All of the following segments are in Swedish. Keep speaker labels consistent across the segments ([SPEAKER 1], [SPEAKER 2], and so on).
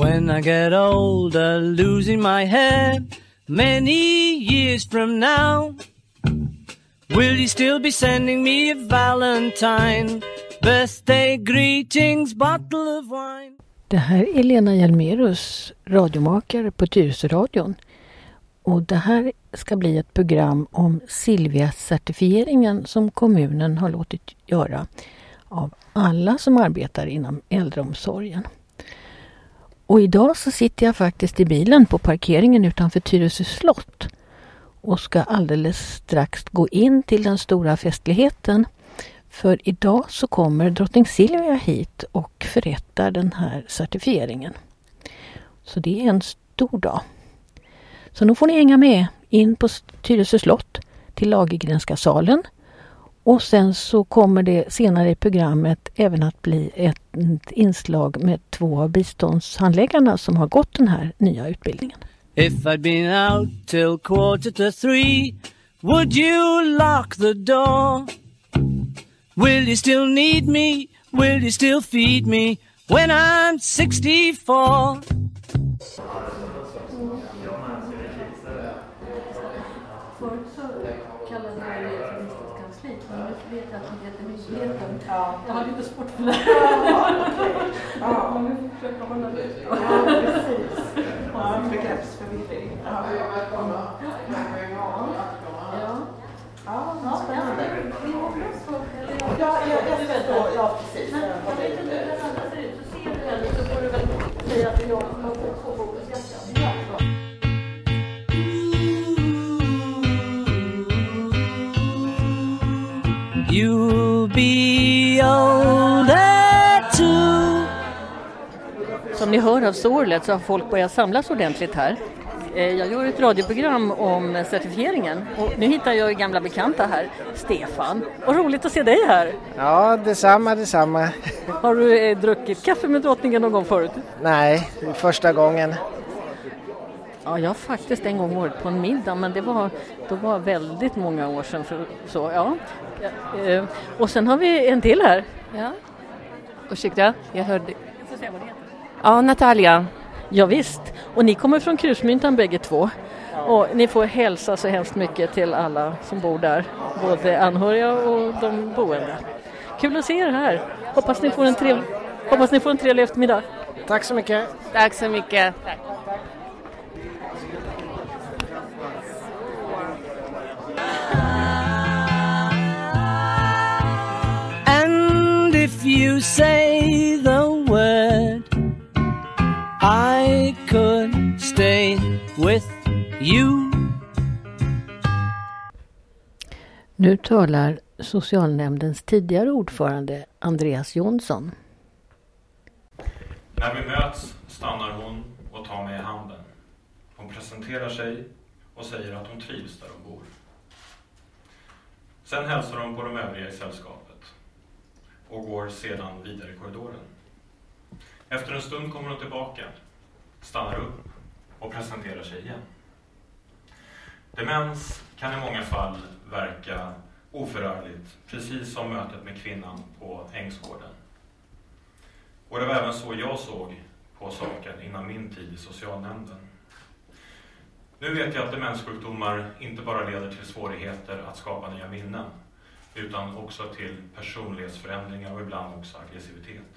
[SPEAKER 1] When I get older, losing my hair, many years from now, will you still be sending me a valentine, birthday greetings, bottle of wine?
[SPEAKER 2] Det här är Lena Hjelmerus, radiomakare på Tyresöradion. Och det här ska bli ett program om Silvia-certifieringen som kommunen har låtit göra av alla som arbetar inom äldreomsorgen. Och idag så sitter jag faktiskt i bilen på parkeringen utanför Tyresö slott och ska alldeles strax gå in till den stora festligheten. För idag så kommer drottning Silvia hit och förrättar den här certifieringen. Så det är en stor dag. Så nu får ni hänga med in på Tyresö slott till Lagergrenska salen. Och sen så kommer det senare i programmet även att bli ett inslag med 2 av biståndshandläggarna som har gått den här nya utbildningen.
[SPEAKER 1] If I'd been out till 2:45, would you lock the door? Will you still need me? Will you still feed me when I'm 64?
[SPEAKER 2] Förut så kallade jag det för biståndskansliet, men nu vet jag att det heter myndigheten. Jag har lite svårt för det. Ja, men vi försöker hålla det. Ja, precis. Ja, begreppsförvirring. Ja, välkomna. Ja, spännande. Ja, ja, precis. Men jag vet inte hur den andra ser ut, så ser du den så får du väl säga att jag har fått så fokusjätten. Ja.
[SPEAKER 1] You'll be older too.
[SPEAKER 2] Som ni hör av sorlet så har folk börjat samlas ordentligt här. Jag gör ett radioprogram om certifieringen och nu hittar jag gamla bekanta här, Stefan. Och roligt att se dig här.
[SPEAKER 3] Ja, detsamma.
[SPEAKER 2] Har du druckit kaffe med drottningen någon gång förut?
[SPEAKER 3] Nej, första gången.
[SPEAKER 2] Ja, jag har faktiskt en gång varit på en middag, men det var väldigt många år sedan. Så, ja. Och sen har vi en till här.
[SPEAKER 4] Ja. Ursäkta, jag hörde.
[SPEAKER 2] Jag får se vad det heter.
[SPEAKER 4] Ja, Natalia.
[SPEAKER 2] Ja, visst. Och ni kommer från Krusmyntan bägge två. Ja. Och ni får hälsa så hemskt mycket till alla som bor där. Både anhöriga och de boende. Kul att se er här. Hoppas ni får en trevlig eftermiddag.
[SPEAKER 3] Tack så mycket.
[SPEAKER 4] Tack så mycket. Tack.
[SPEAKER 1] And if you say the word, I could stay with you.
[SPEAKER 2] Nu talar socialnämndens tidigare ordförande Andreas Jonsson.
[SPEAKER 5] När vi möts stannar hon och tar mig i handen. Hon presenterar sig och säger att hon trivs där hon bor. Sen hälsar hon på de övriga i sällskapet och går sedan vidare i korridoren. Efter en stund kommer hon tillbaka, stannar upp och presenterar sig igen. Demens kan i många fall verka oförargligt, precis som mötet med kvinnan på Ängsgården. Och det var även så jag såg på saken innan min tid i socialnämnden. Nu vet jag att demenssjukdomar inte bara leder till svårigheter att skapa nya minnen, utan också till personlighetsförändringar och ibland också aggressivitet.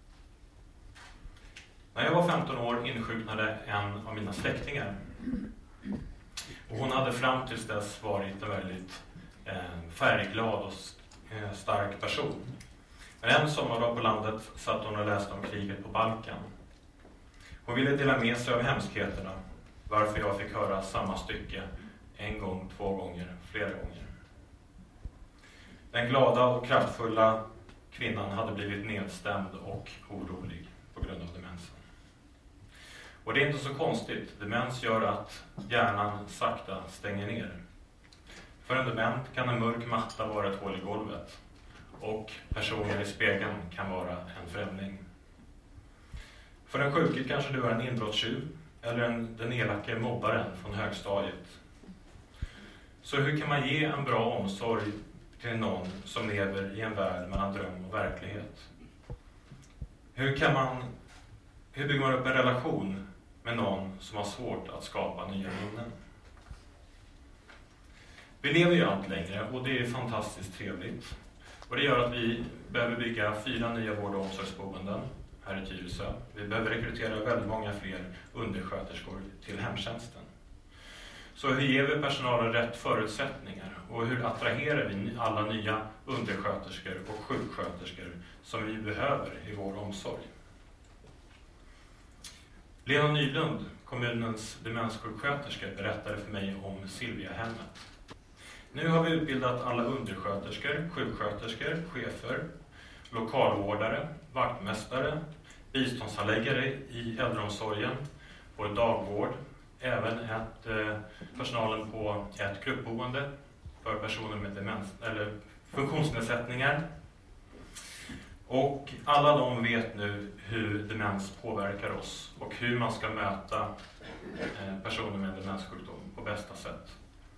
[SPEAKER 5] När jag var 15 år insjuknade en av mina släktingar. Och hon hade fram tills dess varit en väldigt färgglad och stark person. Men en sommardag på landet satt hon och läste om kriget på Balkan. Hon ville dela med sig av hemskheterna, varför jag fick höra samma stycke en gång, 2 gånger, flera gånger. Den glada och kraftfulla kvinnan hade blivit nedstämd och orolig på grund av demensen. Och det är inte så konstigt. Demens gör att hjärnan sakta stänger ner. För en dement kan en mörk matta vara ett hål i golvet. Och personer i spegeln kan vara en främling. För den sjuke kanske du är en inbrottstjuv eller den elake mobbaren från högstadiet. Så hur kan man ge en bra omsorg till någon som lever i en värld mellan dröm och verklighet? Hur Hur bygger man upp en relation med någon som har svårt att skapa nya minnen? Vi lever ju allt längre och det är fantastiskt trevligt. Och det gör att vi behöver bygga 4 nya vård- och omsorgsboenden här i Tyresö. Vi behöver rekrytera väldigt många fler undersköterskor till hemtjänsten. Så hur ger vi personalen rätt förutsättningar och hur attraherar vi alla nya undersköterskor och sjuksköterskor som vi behöver i vår omsorg? Lena Nylund, kommunens demenssjuksköterska, berättade för mig om Silviahemmet. Nu har vi utbildat alla undersköterskor, sjuksköterskor, chefer, lokalvårdare, vaktmästare, biståndshandläggare i äldreomsorgen, vår dagvård, även personalen på ett gruppboende för personer med demens eller funktionsnedsättningar. Och alla de vet nu hur demens påverkar oss och hur man ska möta personer med demenssjukdom på bästa sätt.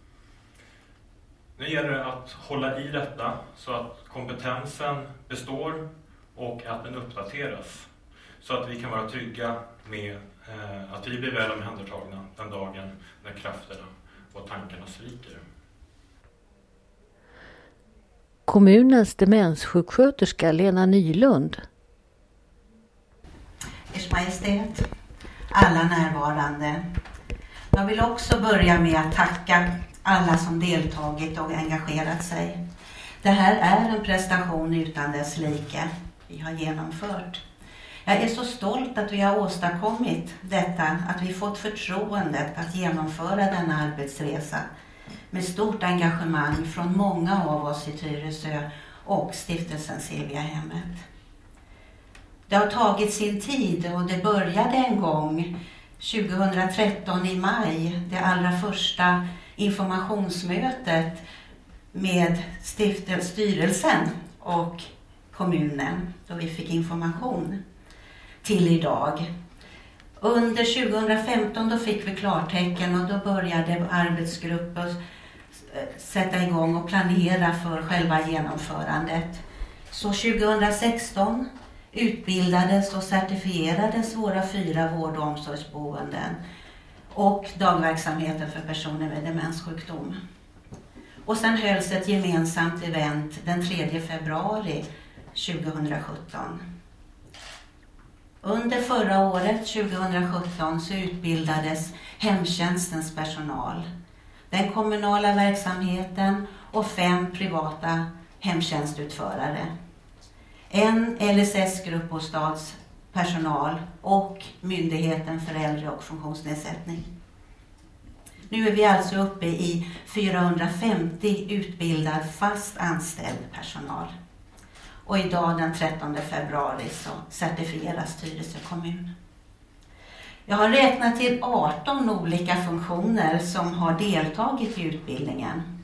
[SPEAKER 5] Nu gäller det att hålla i detta så att kompetensen består och att den uppdateras. Så att vi kan vara trygga med att vi blir väl omhändertagna den dagen när krafterna och tankarna sviker.
[SPEAKER 2] Kommunens demenssjuksköterska Lena Nylund.
[SPEAKER 6] Ers Majestät, alla närvarande. Jag vill också börja med att tacka alla som deltagit och engagerat sig. Det här är en prestation utan dess like vi har genomfört. Jag är så stolt att vi har åstadkommit detta, att vi fått förtroendet att genomföra denna arbetsresa med stort engagemang från många av oss i Tyresö och stiftelsen Silviahemmet. Det har tagit sin tid och det började en gång 2013 i maj, det allra första informationsmötet med styrelsen och kommunen då vi fick information till idag. Under 2015 då fick vi klartecken och då började arbetsgrupper sätta igång och planera för själva genomförandet. Så 2016 utbildades och certifierades våra 4 vård- och omsorgsboenden och dagverksamheten för personer med demenssjukdom. Och sen hölls ett gemensamt event den 3 februari 2017. Under förra året, 2017, så utbildades hemtjänstens personal, den kommunala verksamheten och 5 privata hemtjänstutförare. En LSS-gruppbostadspersonal och Myndigheten för äldre och funktionsnedsättning. Nu är vi alltså uppe i 450 utbildad fast anställd personal. Och idag den 13 februari så certifieras Tyresö kommun. Jag har räknat till 18 olika funktioner som har deltagit i utbildningen.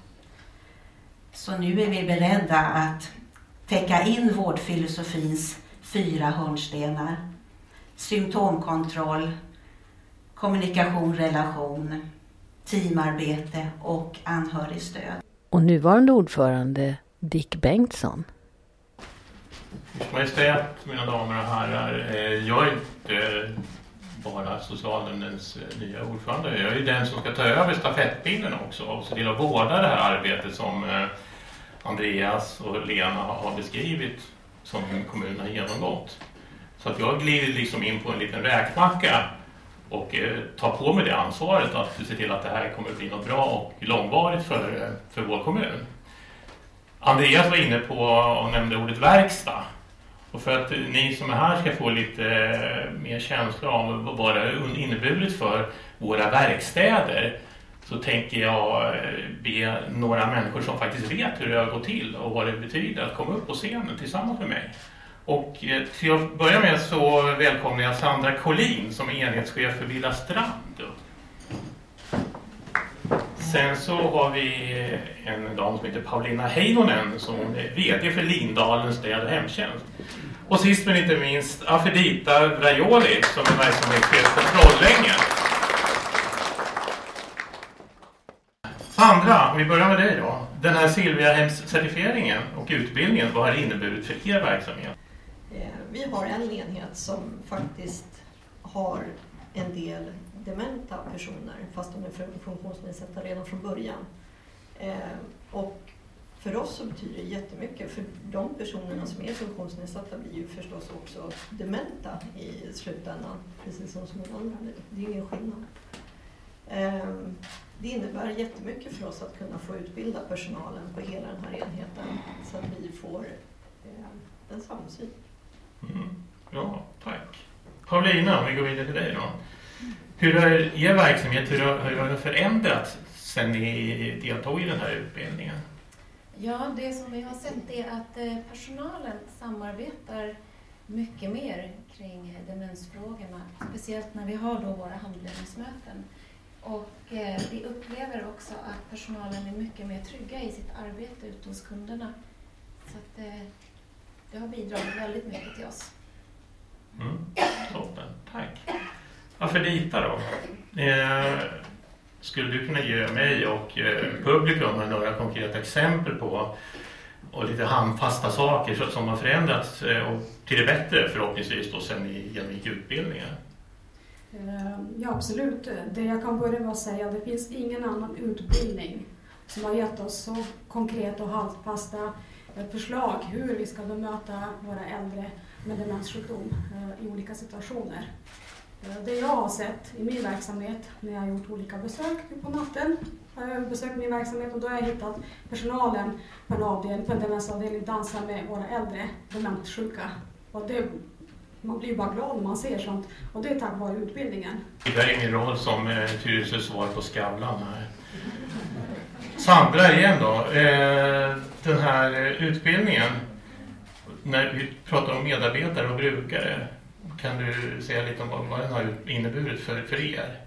[SPEAKER 6] Så nu är vi beredda att täcka in vårdfilosofins 4 hörnstenar. Symptomkontroll, kommunikation, relation, teamarbete och anhörigstöd.
[SPEAKER 2] Och nuvarande ordförande Dick Bengtsson.
[SPEAKER 7] Majestät, mina damer och herrar, jag är inte bara socialnämndens nya ordförande. Jag är den som ska ta över stafettpinnen också och se till att vårda det här arbetet som Andreas och Lena har beskrivit som kommunen har genomgått. Så att jag glider liksom in på en liten räkmacka och tar på mig det ansvaret att se till att det här kommer att bli något bra och långvarigt för vår kommun. Andreas var inne på och nämnde ordet verkstad. Och för att ni som är här ska få lite mer känsla av vad det har inneburit för våra verkstäder så tänker jag be några människor som faktiskt vet hur det har gått till och vad det betyder att komma upp på scenen tillsammans med mig. Och till att börja med så välkomnar jag Sandra Collin som är enhetschef för Villa Strand. Sen så har vi en dam som heter Paulina Heinonen som är vd för Lindalens städ och hemtjänst. Och sist men inte minst Afrodita Brajoli som är verksamhetschef för Trollängen. Sandra, vi börjar med dig då. Den här Silviahems-certifieringen och utbildningen, vad har det inneburit för er verksamhet?
[SPEAKER 8] Vi har en enhet som faktiskt har en del dementa personer fast de är funktionsnedsatta redan från början. Och för oss så betyder det jättemycket, för de personerna som är funktionsnedsatta blir ju förstås också dementa i slutändan, precis som andra. Det är ingen skillnad. Det innebär jättemycket för oss att kunna få utbilda personalen på hela den här enheten så att vi får en samsyn.
[SPEAKER 7] Bra, tack. Paulina, om vi går vidare till dig då. Hur har er verksamhet hur har den förändrats sedan ni deltog i den här utbildningen?
[SPEAKER 9] Ja, det som vi har sett är att personalen samarbetar mycket mer kring demensfrågorna. Speciellt när vi har då våra handledningsmöten. Och vi upplever också att personalen är mycket mer trygga i sitt arbete ute hos kunderna. Så att det har bidragit väldigt mycket till oss.
[SPEAKER 7] Toppen, tack. Afrodita då. Skulle du kunna ge mig och publikum några konkreta exempel på och lite handfasta saker som har förändrats och till det bättre förhoppningsvis då sen ni genomgick utbildningen?
[SPEAKER 10] Ja, absolut. Det jag kan börja med att säga, det finns ingen annan utbildning som har gett oss så konkreta och handfasta förslag hur vi ska bemöta våra äldre med demenssjukdom i olika situationer. Det jag har sett i min verksamhet när jag har gjort olika besök på natten, har jag besökt min verksamhet och då har jag hittat personalen på en demensavdelning dansa med våra äldre demenssjuka. Och man blir ju bara glad när man ser sånt och det är tack vare utbildningen.
[SPEAKER 7] Det är min roll som Tyresö svar på Skavlan här. Sandra igen då, den här utbildningen, när vi pratar om medarbetare och brukare, kan du säga lite om vad den har inneburit för er?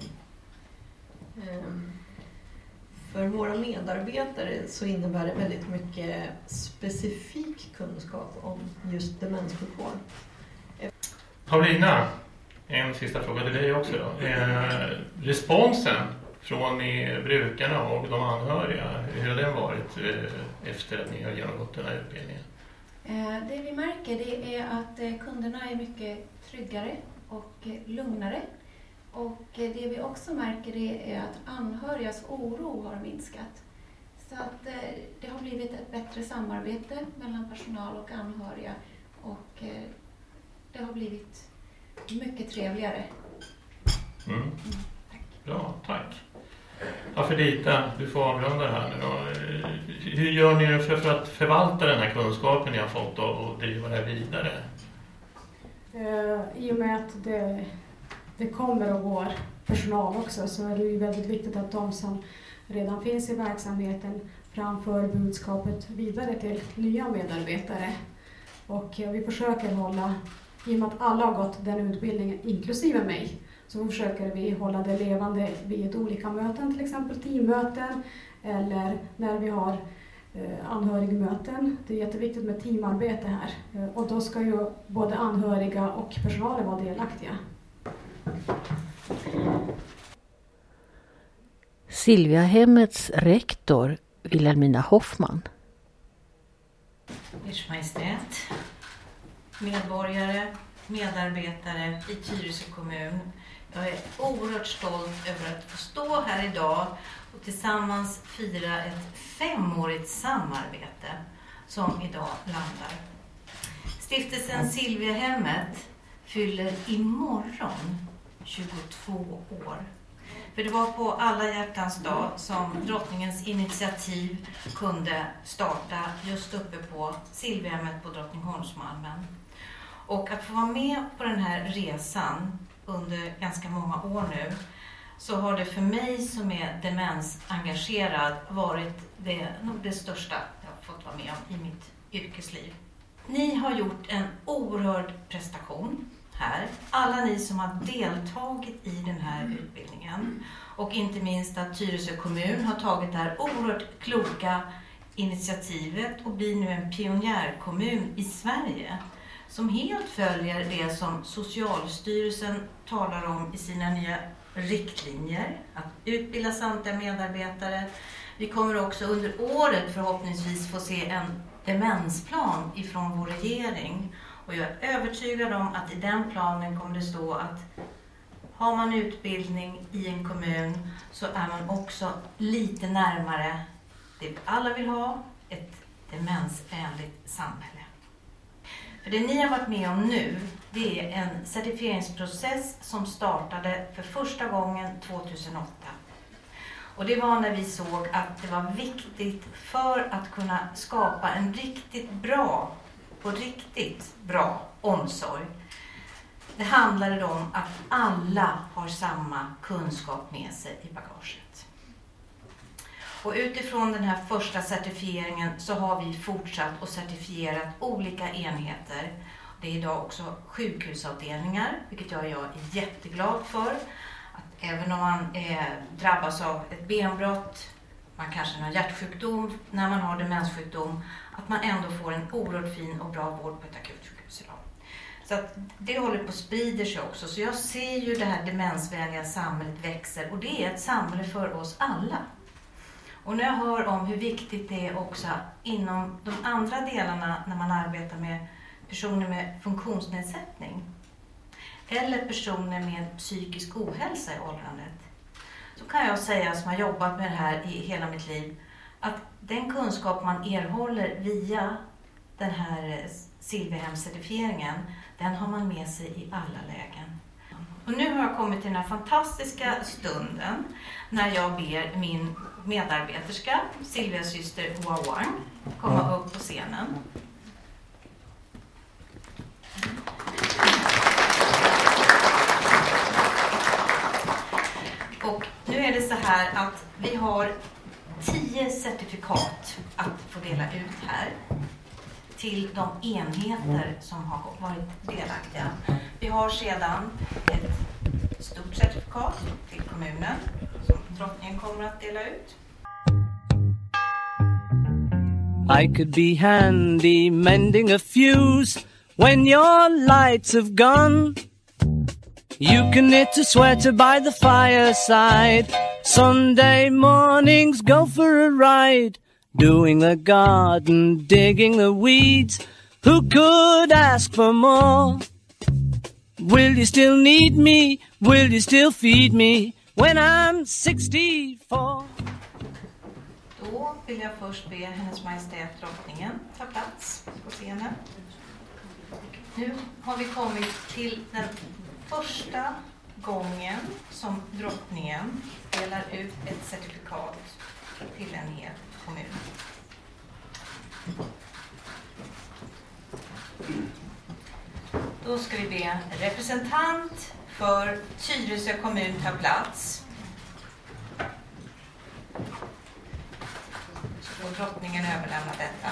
[SPEAKER 8] För våra medarbetare så innebär det väldigt mycket specifik kunskap om just demenssjukvård.
[SPEAKER 7] Paulina, en sista fråga till dig också då. Responsen från brukarna och de anhöriga, hur har den varit efter att ni har genomgått den här utbildningen?
[SPEAKER 9] Det vi märker det är att kunderna är mycket tryggare och lugnare. Och det vi också märker det är att anhörigas oro har minskat. Så att det har blivit ett bättre samarbete mellan personal och anhöriga. Och det har blivit mycket trevligare.
[SPEAKER 7] Tack. Bra, tack. Afrodita, du får avrunda det här nu då. Hur gör ni för att förvalta den här kunskapen ni har fått och driva det här vidare?
[SPEAKER 10] I och med att det kommer och går personal också så är det ju väldigt viktigt att de som redan finns i verksamheten framför budskapet vidare till nya medarbetare. Och vi försöker hålla, i och med att alla har gått den utbildningen inklusive mig, så försöker vi hålla det levande vid olika möten, till exempel teammöten eller när vi har anhörigmöten. Det är jätteviktigt med teamarbete här och då ska ju både anhöriga och personalen vara delaktiga.
[SPEAKER 2] Silviahemmets rektor Wilhelmina Hoffman.
[SPEAKER 11] Ers Majestät, medborgare, medarbetare i Tyresö kommun. Jag är oerhört stolt över att få stå här idag och tillsammans fira ett 5-årigt samarbete som idag landar. Stiftelsen Silviahemmet fyller imorgon 22 år. För det var på alla hjärtans dag som drottningens initiativ kunde starta just uppe på Silviahemmet på Drottningholmsmalmen. Och att få vara med på den här resan under ganska många år nu, så har det för mig som är demensengagerad varit det största jag har fått vara med om i mitt yrkesliv. Ni har gjort en oerhörd prestation här. Alla ni som har deltagit i den här utbildningen. Och inte minst att Tyresö kommun har tagit det här oerhört kloka initiativet och blir nu en pionjärkommun i Sverige. Som helt följer det som Socialstyrelsen talar om i sina nya riktlinjer. Att utbilda samtliga medarbetare. Vi kommer också under året förhoppningsvis få se en demensplan ifrån vår regering. Och jag är övertygad om att i den planen kommer det stå att har man utbildning i en kommun så är man också lite närmare det vi alla vill ha, ett demensvänligt samhälle. För det ni har varit med om nu, det är en certifieringsprocess som startade för första gången 2008. Och det var när vi såg att det var viktigt för att kunna skapa en riktigt bra omsorg. Det handlade om att alla har samma kunskap med sig i bagaget. Och utifrån den här första certifieringen så har vi fortsatt och certifierat olika enheter. Det är idag också sjukhusavdelningar, vilket jag är jätteglad för. Att även om man drabbas av ett benbrott, man kanske har hjärtsjukdom, när man har demenssjukdom, att man ändå får en oerhört fin och bra vård på ett akutsjukhus idag. Så att det håller på att sprida sig också. Så jag ser ju det här demensvänliga samhället växer, och det är ett samhälle för oss alla. Och när jag hör om hur viktigt det är också inom de andra delarna när man arbetar med personer med funktionsnedsättning eller personer med psykisk ohälsa i åldrandet, så kan jag säga, som har jobbat med det här i hela mitt liv, att den kunskap man erhåller via den här Silviahemscertifieringen, den har man med sig i alla lägen. Och nu har jag kommit till den här fantastiska stunden när jag ber min medarbeterska, Silvias syster Hoa Wang, komma upp på scenen. Och nu är det så här att vi har 10 certifikat att få dela ut här till de enheter som har varit delaktiga. Vi har sedan ett stort certifikat till kommunen som drottningen kommer att dela ut.
[SPEAKER 1] I could be handy mending a fuse when your lights have gone. You can knit a sweater by the fireside. Sunday mornings go for a ride. Doing the garden, digging the weeds. Who could ask for more? Will you still need me? Will you still feed me when I'm 64?
[SPEAKER 11] Då vill jag först be Hennes Majestät drottningen ta plats på scenen. Nu har vi kommit till den första gången som drottningen delar ut ett certifikat till en hel kommun. Då ska vi be en representant för Tyresö kommun ta plats. Och drottningen överlämnar detta.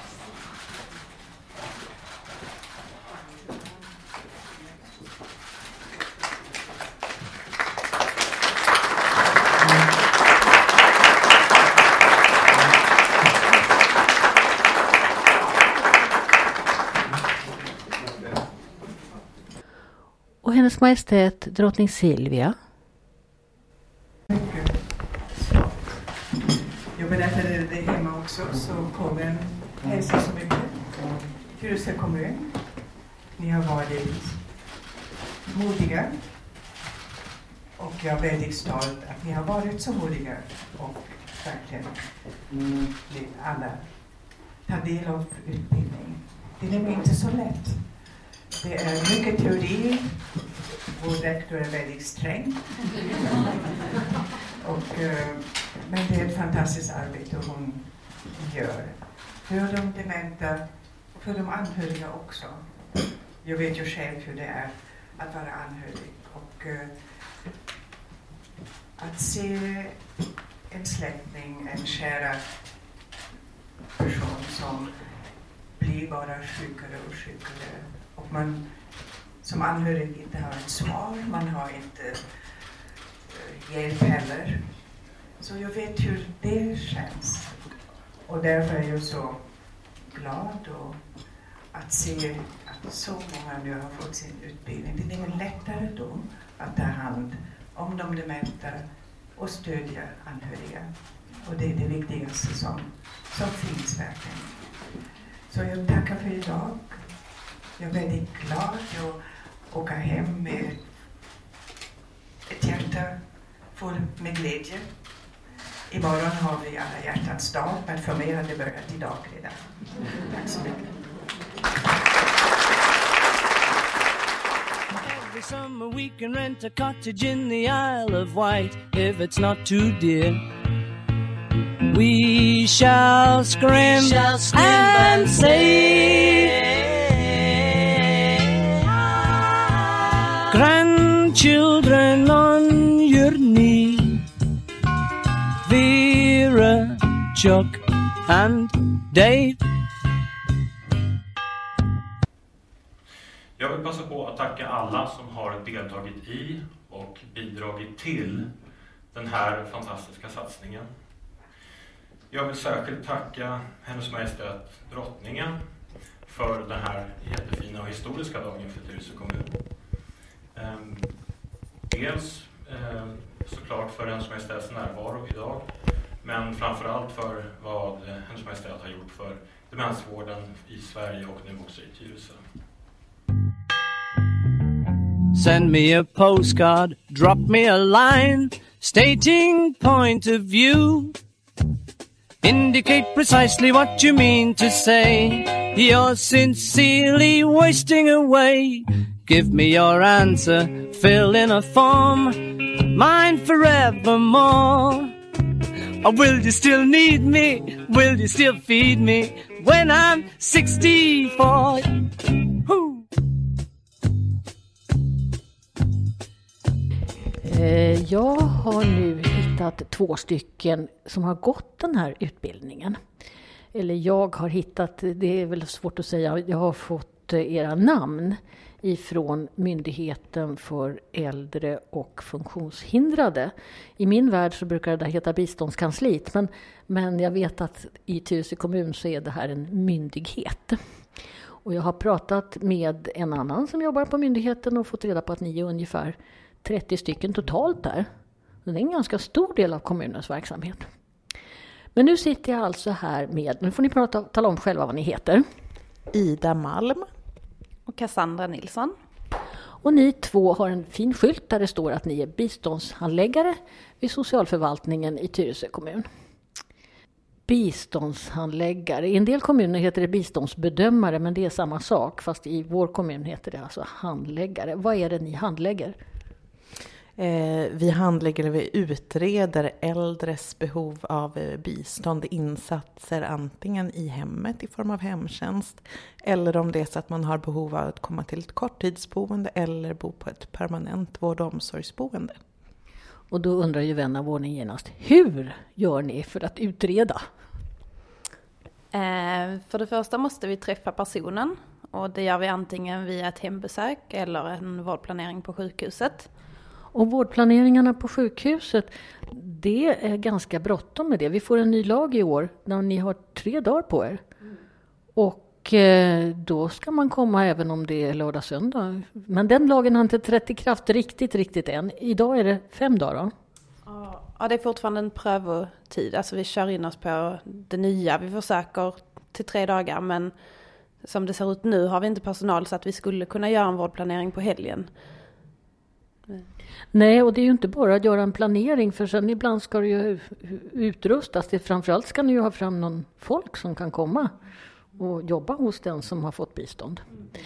[SPEAKER 2] Och Hennes Majestät drottning Silvia.
[SPEAKER 12] Jag berättade det hemma också, så kommer hälsa så mycket. Tyresö kommun, ni har varit modiga, och jag är väldigt stolt att ni har varit så modiga och verkligen alla tar del av utbildning. Det är nämligen inte så lätt. Det är mycket teori. Vår rektor är väldigt sträng. Men det är ett fantastiskt arbete hon gör. För de dementa, för de anhöriga också. Jag vet ju själv hur det är att vara anhörig. Och att se en släkting, en kära person som blir bara sjukare och sjukare. Och man som anhörig inte har ett svar, man har inte hjälp heller. Så jag vet hur det känns. Och därför är jag så glad att se att så många nu har fått sin utbildning. Det är lättare då att ta hand om de dementa och stödja anhöriga. Och det är det viktigaste som finns verkligen. Så jag tackar för idag. Jag är väldigt glad att åka hem med ett hjärta fullt med glädje. Imorgon har vi alla hjärtans dag, men för mig har det börjat idag redan. Tack så mycket.
[SPEAKER 1] Every summer we can rent a cottage in the Isle of Wight if it's not too dear. We shall scream and say, grandchildren on your knee, Vera, Chuck and Dave.
[SPEAKER 5] Jag vill passa på att tacka alla som har deltagit i och bidragit till den här fantastiska satsningen. Jag vill särskilt tacka Hennes Majestät Drottningen för den här jättefina och historiska dagen för Tyresö kommun. Dels såklart för Hennes Majestäts närvaro idag, men framförallt för vad Hennes Majestät har gjort för demensvården i Sverige och nu också i Tyresö.
[SPEAKER 1] Send me a postcard, drop me a line, stating point of view. Indicate precisely what you mean to say. You're sincerely wasting away. Give me your answer, fill in a form, mine forevermore. Or will you still need me? Will you still feed me when I'm 64? Woo!
[SPEAKER 2] Jag har nu hittat 2 stycken som har gått den här utbildningen. Eller jag har hittat, det är väl svårt att säga, jag har fått era namn ifrån Myndigheten för äldre och funktionshindrade. I min värld så brukar det heta biståndskansliet, men jag vet att i Tyresö kommun så är det här en myndighet. Och jag har pratat med en annan som jobbar på myndigheten och fått reda på att ni är ungefär 30 stycken totalt där. Det är en ganska stor del av kommunens verksamhet. Men nu sitter jag alltså här med, nu får ni tala om själva vad ni heter.
[SPEAKER 13] Ida Malm och Cassandra Nilsson.
[SPEAKER 2] Och ni 2 har en fin skylt där det står att ni är biståndshandläggare vid socialförvaltningen i Tyresö kommun. Biståndshandläggare. I en del kommuner heter det biståndsbedömare, men det är samma sak. Fast i vår kommun heter det alltså handläggare. Vad är det ni handlägger?
[SPEAKER 13] Vi handlägger, vi utreder äldres behov av bistånd, insatser antingen i hemmet i form av hemtjänst eller om det är så att man har behov av att komma till ett korttidsboende eller bo på ett permanent vård- och omsorgsboende.
[SPEAKER 2] Och då undrar ju vän av ordning genast, hur gör ni för att utreda?
[SPEAKER 13] För det första måste vi träffa personen och det gör vi antingen via ett hembesök eller en vårdplanering på sjukhuset.
[SPEAKER 2] Och vårdplaneringarna på sjukhuset, det är ganska bråttom med det. Vi får en ny lag i år när ni har 3 dagar på er. Och då ska man komma även om det är lördag söndag. Men den lagen har inte trätt i kraft riktigt än. Idag är det 5 dagar då.
[SPEAKER 13] Ja, det är fortfarande en prövotid. Alltså vi kör in oss på det nya. Vi försöker till 3 dagar men som det ser ut nu har vi inte personal så att vi skulle kunna göra en vårdplanering på helgen.
[SPEAKER 2] Nej, och det är ju inte bara att göra en planering för sen ibland ska det ju utrustas. Framförallt ska ni ju ha fram någon folk som kan komma och jobba hos den som har fått bistånd.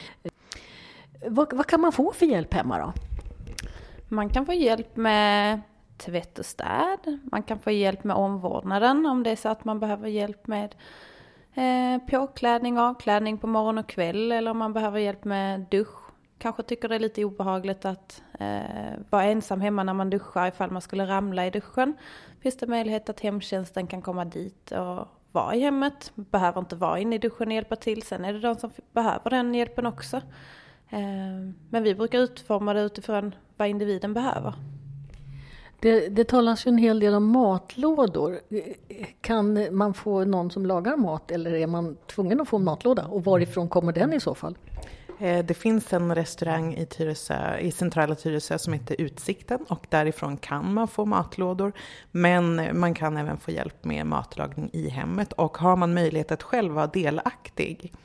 [SPEAKER 2] Vad kan man få för hjälp hemma då?
[SPEAKER 13] Man kan få hjälp med tvätt och städ. Man kan få hjälp med omvårdnaden om det är så att man behöver hjälp med påklädning och avklädning på morgon och kväll. Eller om man behöver hjälp med dusch. Kanske tycker det är lite obehagligt att vara ensam hemma när man duschar ifall man skulle ramla i duschen. Finns det möjlighet att hemtjänsten kan komma dit och vara i hemmet. Behöver inte vara inne i duschen och hjälpa till. Sen är det de som behöver den hjälpen också. Men vi brukar utforma det utifrån vad individen behöver.
[SPEAKER 2] Det talas ju en hel del om matlådor. Kan man få någon som lagar mat eller är man tvungen att få en matlåda? Och varifrån kommer den i så fall?
[SPEAKER 13] Det finns en restaurang i Tyresö, i centrala Tyresö som heter Utsikten och därifrån kan man få matlådor. Men man kan även få hjälp med matlagning i hemmet och har man möjlighet att själv vara delaktig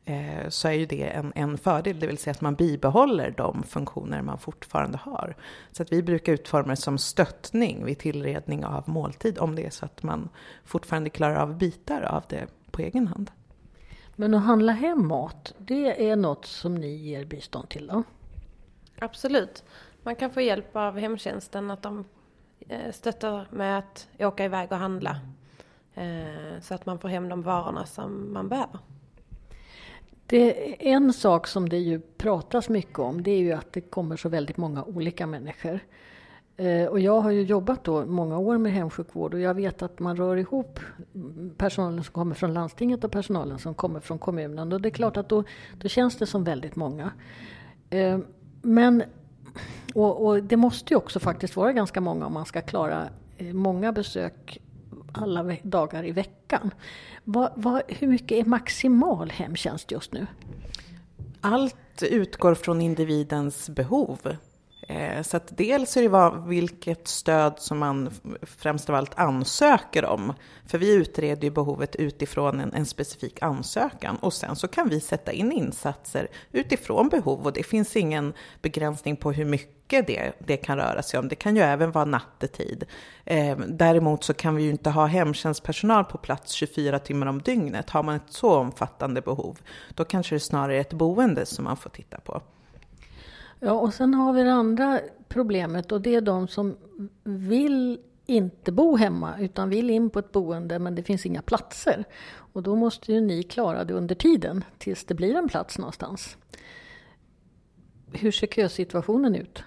[SPEAKER 14] så är ju det en fördel, det vill säga att man bibehåller de funktioner man fortfarande har. Så att vi brukar utforma det som stöttning vid tillredning av måltid, om det är så att man fortfarande klarar av bitar av det på egen hand.
[SPEAKER 2] Men att handla hem mat, det är något som ni ger bistånd till då?
[SPEAKER 13] Absolut. Man kan få hjälp av hemtjänsten att de stöttar med att åka iväg och handla. Så att man får hem de varorna som man behöver.
[SPEAKER 2] Det är en sak som det ju pratas mycket om, det är ju att det kommer så väldigt många olika människor. Och jag har ju jobbat då många år med hemsjukvård och jag vet att man rör ihop personalen som kommer från landstinget och personalen som kommer från kommunen. Och det är klart att då känns det som väldigt många. Men och det måste ju också faktiskt vara ganska många om man ska klara många besök alla dagar i veckan. Hur mycket är maximal hemtjänst just nu?
[SPEAKER 14] Allt utgår från individens behov. Så att dels är det vilket stöd som man främst av allt ansöker om. För vi utreder ju behovet utifrån en specifik ansökan. Och sen så kan vi sätta in insatser utifrån behov. Och det finns ingen begränsning på hur mycket det kan röra sig om. Det kan ju även vara nattetid. Däremot så kan vi ju inte ha hemtjänstpersonal på plats 24 timmar om dygnet. Har man ett så omfattande behov, då kanske det snarare är ett boende som man får titta på.
[SPEAKER 2] Ja, och sen har vi det andra problemet och det är de som vill inte bo hemma utan vill in på ett boende men det finns inga platser. Och då måste ju ni klara det under tiden tills det blir en plats någonstans. Hur ser kösituationen ut?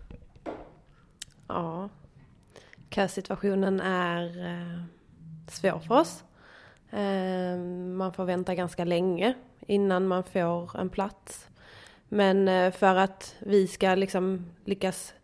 [SPEAKER 13] Ja, kösituationen är svår för oss. Man får vänta ganska länge innan man får en plats. Men för att vi ska liksom lyckas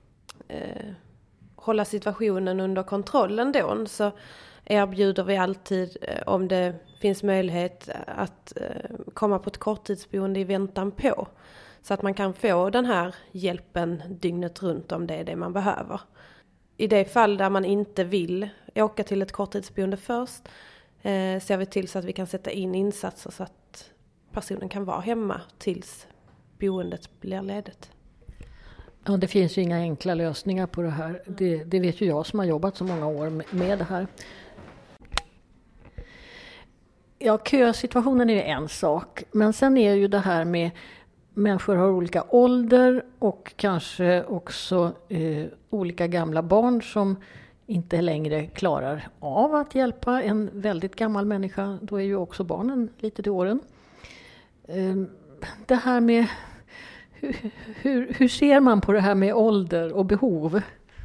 [SPEAKER 13] hålla situationen under kontrollen då, så erbjuder vi alltid, om det finns möjlighet, att komma på ett korttidsboende i väntan på. Så att man kan få den här hjälpen dygnet runt om det är det man behöver. I det fall där man inte vill åka till ett korttidsboende först ser vi till så att vi kan sätta in insatser så att personen kan vara hemma tills boendet blir ledigt.
[SPEAKER 2] Ja, det finns ju inga enkla lösningar på det här. Det vet ju jag som har jobbat så många år med det här. Ja, kösituationen är ju en sak. Men sen är ju det här med människor har olika ålder och kanske också olika gamla barn som inte längre klarar av att hjälpa en väldigt gammal människa. Då är ju också barnen lite till åren. Det här med hur ser man på det här med ålder och behov?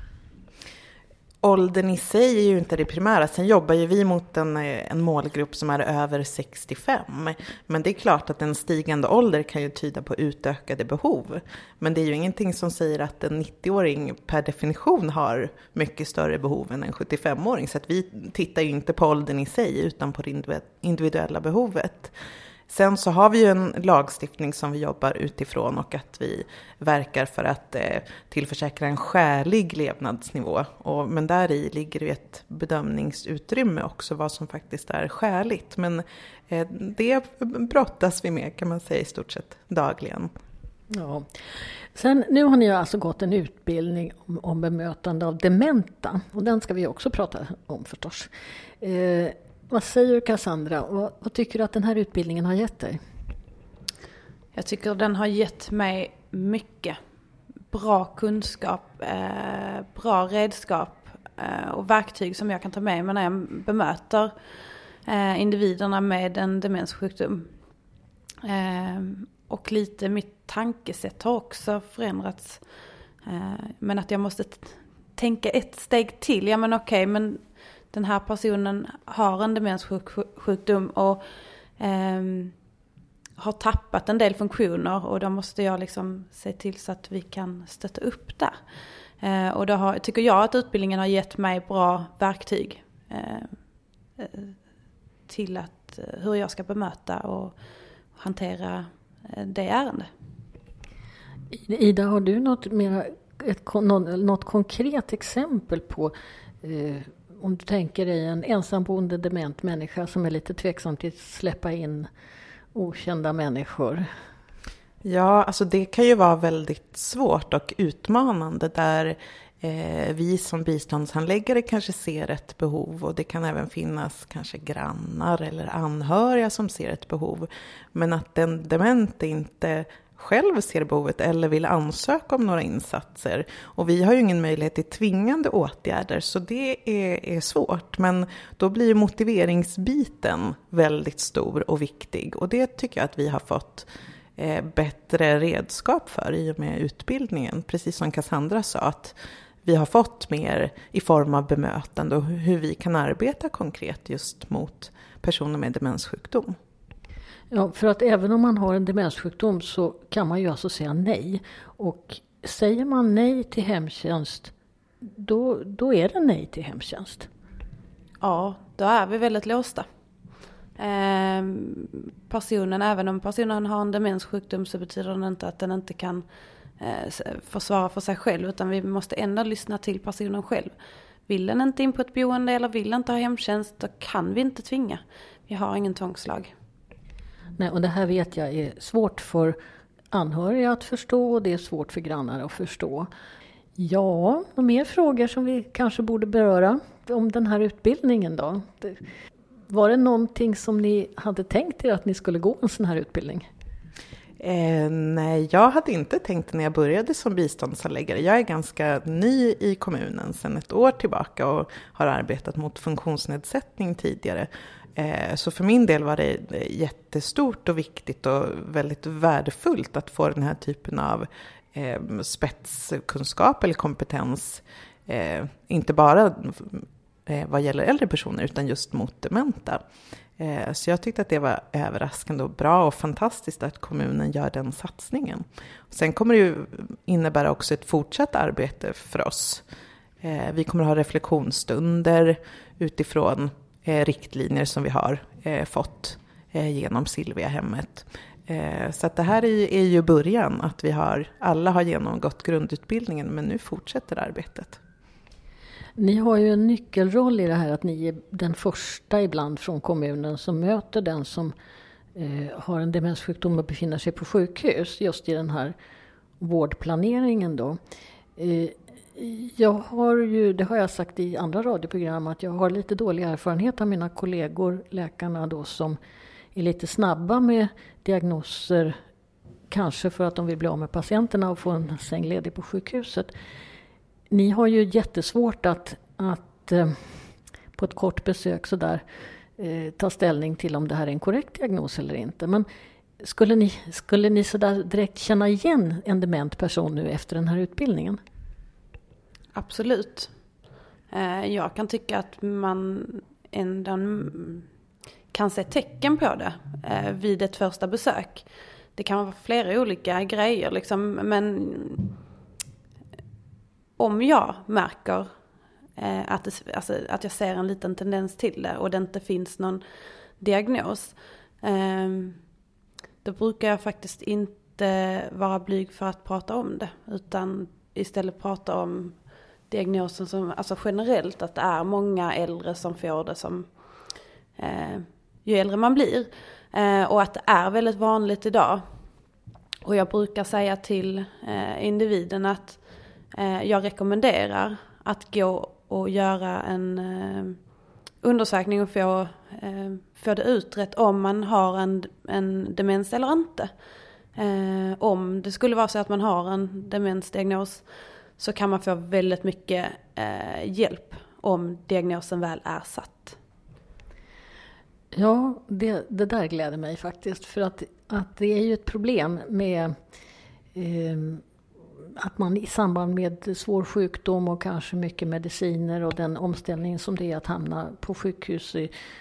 [SPEAKER 14] Åldern i sig är ju inte det primära. Sen jobbar ju vi mot en målgrupp som är över 65. Men det är klart att en stigande ålder kan ju tyda på utökade behov. Men det är ju ingenting som säger att en 90-åring per definition har mycket större behov än en 75-åring. Så att vi tittar ju inte på åldern i sig utan på det individuella behovet. Sen så har vi ju en lagstiftning som vi jobbar utifrån och att vi verkar för att tillförsäkra en skälig levnadsnivå. Men där i ligger det ett bedömningsutrymme också vad som faktiskt är skäligt. Men det brottas vi med kan man säga i stort sett dagligen.
[SPEAKER 2] Ja. Sen, nu har ni alltså gått en utbildning om bemötande av dementa och den ska vi också prata om förstås. Vad säger Cassandra? Vad tycker du att den här utbildningen har gett dig?
[SPEAKER 13] Jag tycker den har gett mig mycket bra kunskap, bra redskap och verktyg som jag kan ta med mig när jag bemöter individerna med en demenssjukdom. Och lite mitt tankesätt har också förändrats. Men att jag måste tänka ett steg till. Ja men okej, men den här personen har en demenssjukdom och har tappat en del funktioner och då måste jag liksom se till så att vi kan stötta upp där. Och då tycker jag att utbildningen har gett mig bra verktyg till att hur jag ska bemöta och hantera det ärende.
[SPEAKER 2] Ida, har du något konkret exempel på om du tänker dig en ensamboende dement människa som är lite tveksam till att släppa in okända människor?
[SPEAKER 14] Ja, alltså det kan ju vara väldigt svårt och utmanande där vi som biståndshandläggare kanske ser ett behov, och det kan även finnas kanske grannar eller anhöriga som ser ett behov. Men att den demente inte själv ser behovet eller vill ansöka om några insatser. Och vi har ju ingen möjlighet till tvingande åtgärder, så det är svårt. Men då blir motiveringsbiten väldigt stor och viktig, och det tycker jag att vi har fått bättre redskap för i och med utbildningen. Precis som Cassandra sa, att vi har fått mer i form av bemötande och hur vi kan arbeta konkret just mot personer med demenssjukdom.
[SPEAKER 2] Ja, för att även om man har en demenssjukdom så kan man ju alltså säga nej. Och säger man nej till hemtjänst, då är det nej till hemtjänst.
[SPEAKER 13] Ja, då är vi väldigt låsta. Även om personen har en demenssjukdom, så betyder det inte att den inte kan försvara för sig själv, utan vi måste ändå lyssna till personen själv. Vill den inte in på ett boende eller vill den inte ha hemtjänst, då kan vi inte tvinga. Vi har ingen tvångslag.
[SPEAKER 2] Nej, och det här vet jag är svårt för anhöriga att förstå, och det är svårt för grannar att förstå. Ja, och mer frågor som vi kanske borde beröra om den här utbildningen då. Var det någonting som ni hade tänkt er att ni skulle gå en sån här utbildning?
[SPEAKER 14] Nej, jag hade inte tänkt när jag började som biståndshandläggare. Jag är ganska ny i kommunen sedan ett år tillbaka och har arbetat mot funktionsnedsättning tidigare. Så för min del var det jättestort och viktigt och väldigt värdefullt att få den här typen av spetskunskap eller kompetens. Inte bara vad gäller äldre personer utan just mot dementa. Så jag tyckte att det var överraskande och bra och fantastiskt att kommunen gör den satsningen. Sen kommer det ju innebära också ett fortsatt arbete för oss. Vi kommer att ha reflektionsstunder utifrån riktlinjer som vi har fått genom Silviahemmet. Så att det här är ju början, att alla har genomgått grundutbildningen, men nu fortsätter arbetet.
[SPEAKER 2] Ni har ju en nyckelroll i det här, att ni är den första ibland från kommunen som möter den som har en demenssjukdom och befinner sig på sjukhus, just i den här vårdplaneringen då. Det har jag sagt i andra radioprogram, att jag har lite dålig erfarenhet av mina kollegor, läkarna då, som är lite snabba med diagnoser, kanske för att de vill bli av med patienterna och få en säng ledig på sjukhuset. Ni har ju jättesvårt att på ett kort besök sådär ta ställning till om det här är en korrekt diagnos eller inte. Men skulle ni sådär direkt känna igen en dement person nu efter den här utbildningen?
[SPEAKER 13] Absolut. Jag kan tycka att man ändå kan se tecken på det vid ett första besök. Det kan vara flera olika grejer liksom, men om jag märker att jag ser en liten tendens till det och det inte finns någon diagnos, då brukar jag faktiskt inte vara blyg för att prata om det, utan istället prata om diagnosen som, alltså generellt, att det är många äldre som får det som ju äldre man blir, och att det är väldigt vanligt idag. Och jag brukar säga till individen att jag rekommenderar att gå och göra en undersökning och få det utrett om man har en demens eller inte. Om det skulle vara så att man har en demensdiagnos, så kan man få väldigt mycket hjälp om diagnosen väl är satt.
[SPEAKER 2] Ja, det där gläder mig faktiskt, för att det är ju ett problem med att man i samband med svår sjukdom och kanske mycket mediciner och den omställning som det är att hamna på sjukhus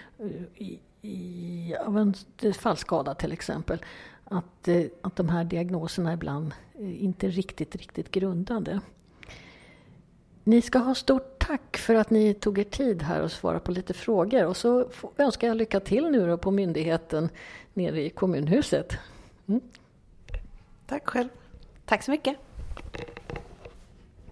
[SPEAKER 2] av en fallskada till exempel, att de här diagnoserna ibland inte är riktigt grundade. Ni ska ha stort tack för att ni tog er tid här och svara på lite frågor, och så önskar jag lycka till nu då på myndigheten nere i kommunhuset.
[SPEAKER 14] Tack själv.
[SPEAKER 13] Tack så mycket.